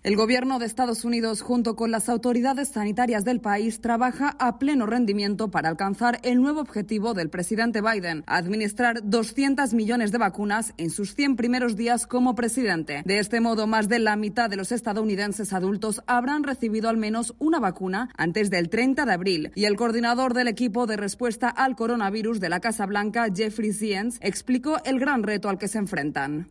El gobierno de Estados Unidos, junto con las autoridades sanitarias del país, trabaja a pleno rendimiento para alcanzar el nuevo objetivo del presidente Biden, administrar 200 millones de vacunas en sus 100 primeros días como presidente. De este modo, más de la mitad de los estadounidenses adultos habrán recibido al menos una vacuna antes del 30 de abril. Y el coordinador del equipo de respuesta al coronavirus de la Casa Blanca, Jeffrey Zients, explicó el gran reto al que se enfrentan.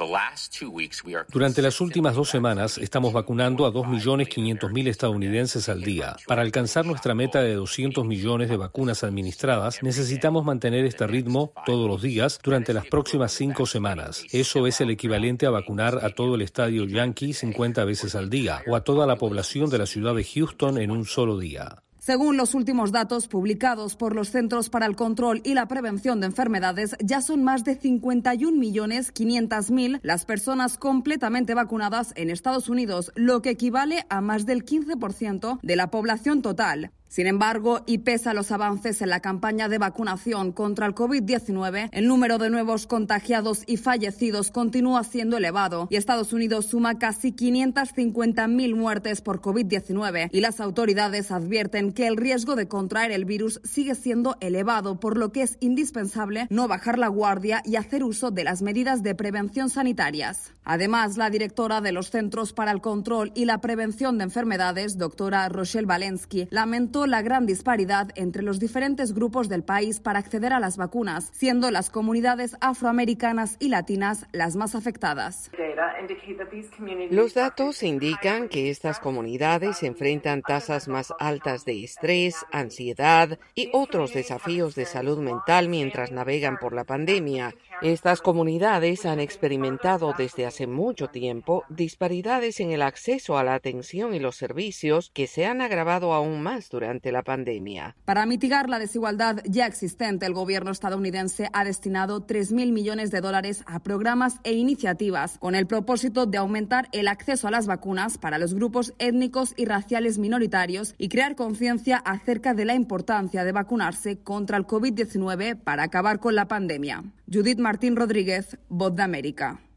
Durante las últimas 2 semanas estamos vacunando a 2.500.000 estadounidenses al día. Para alcanzar nuestra meta de 200 millones de vacunas administradas, necesitamos mantener este ritmo todos los días durante las próximas 5 semanas. Eso es el equivalente a vacunar a todo el estadio Yankee 50 veces al día o a toda la población de la ciudad de Houston en un solo día. Según los últimos datos publicados por los Centros para el Control y la Prevención de Enfermedades, ya son más de 51.500.000 las personas completamente vacunadas en Estados Unidos, lo que equivale a más del 15% de la población total. Sin embargo, y pese a los avances en la campaña de vacunación contra el COVID-19, el número de nuevos contagiados y fallecidos continúa siendo elevado y Estados Unidos suma casi 550.000 muertes por COVID-19 y las autoridades advierten que el riesgo de contraer el virus sigue siendo elevado, por lo que es indispensable no bajar la guardia y hacer uso de las medidas de prevención sanitarias. Además, la directora de los Centros para el Control y la Prevención de Enfermedades, doctora Rochelle Walensky, lamentó la gran disparidad entre los diferentes grupos del país para acceder a las vacunas, siendo las comunidades afroamericanas y latinas las más afectadas. Los datos indican que estas comunidades enfrentan tasas más altas de estrés, ansiedad y otros desafíos de salud mental mientras navegan por la pandemia. Estas comunidades han experimentado desde hace mucho tiempo disparidades en el acceso a la atención y los servicios que se han agravado aún más durante la pandemia. Para mitigar la desigualdad ya existente, el gobierno estadounidense ha destinado $3.000 millones a programas e iniciativas con el propósito de aumentar el acceso a las vacunas para los grupos étnicos y raciales minoritarios y crear conciencia acerca de la importancia de vacunarse contra el COVID-19 para acabar con la pandemia. Judith Martín Rodríguez, Voz de América.